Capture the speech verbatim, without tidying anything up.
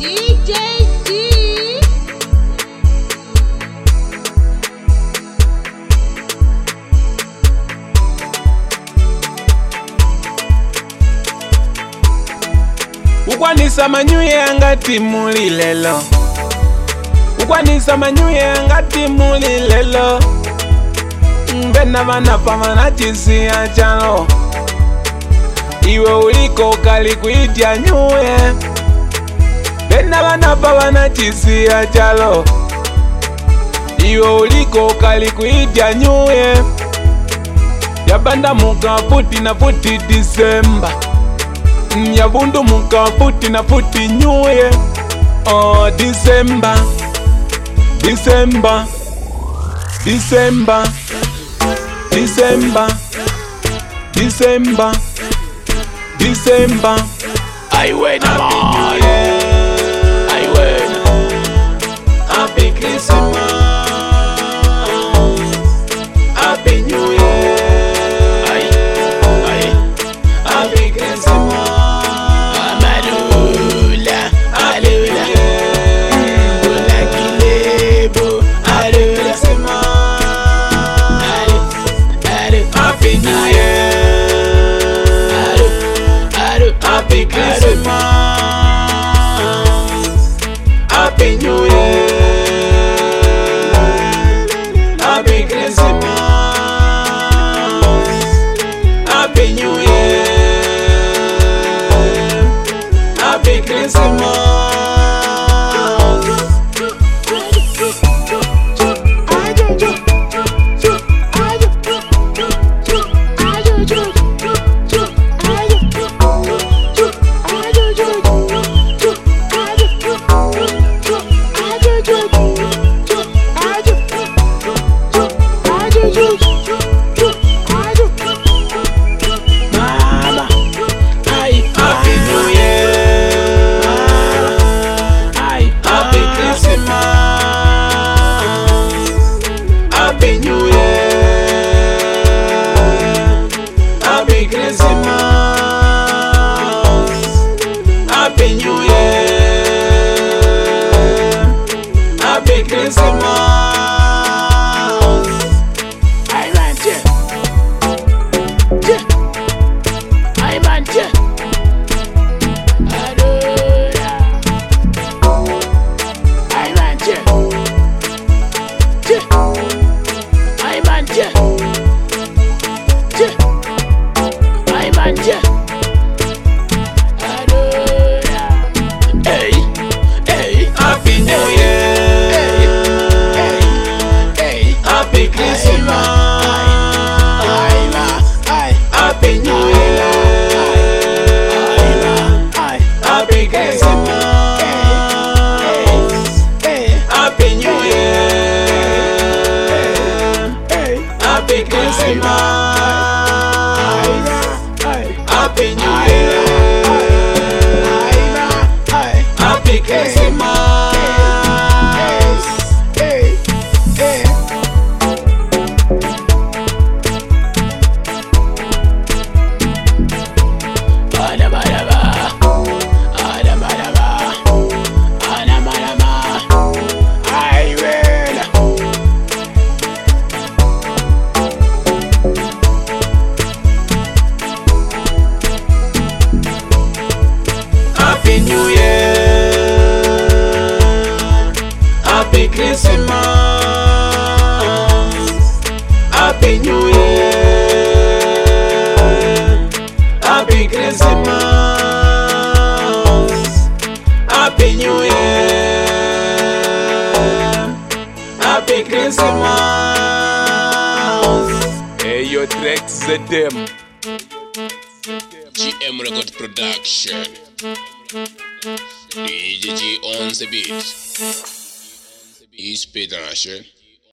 D J C. Ukwanisa manyuye ngati muli lelo, ukwanisa manyuye ngati muli lelo. Mbena vana pamana chisiya chalo, iwe uliko kali kuitya nyuye. Mbena vana pamana chisiya chalo, iwe uliko kali kuitya nyuye. Yabanda muka futi na futi Disemba, Nyabundu muka futi na futi nyuye. Oh Disemba, Disemba, Disemba, Disemba, Disemba, Disemba. I win man, I win. Happy Christmas, Happy New Year. I, I, Happy Christmas. Happy Christmas, Happy New Year, Happy Christmas, Happy New Year, Happy Christmas. G M Record Production. D J G on the beat. He's Peter Asher.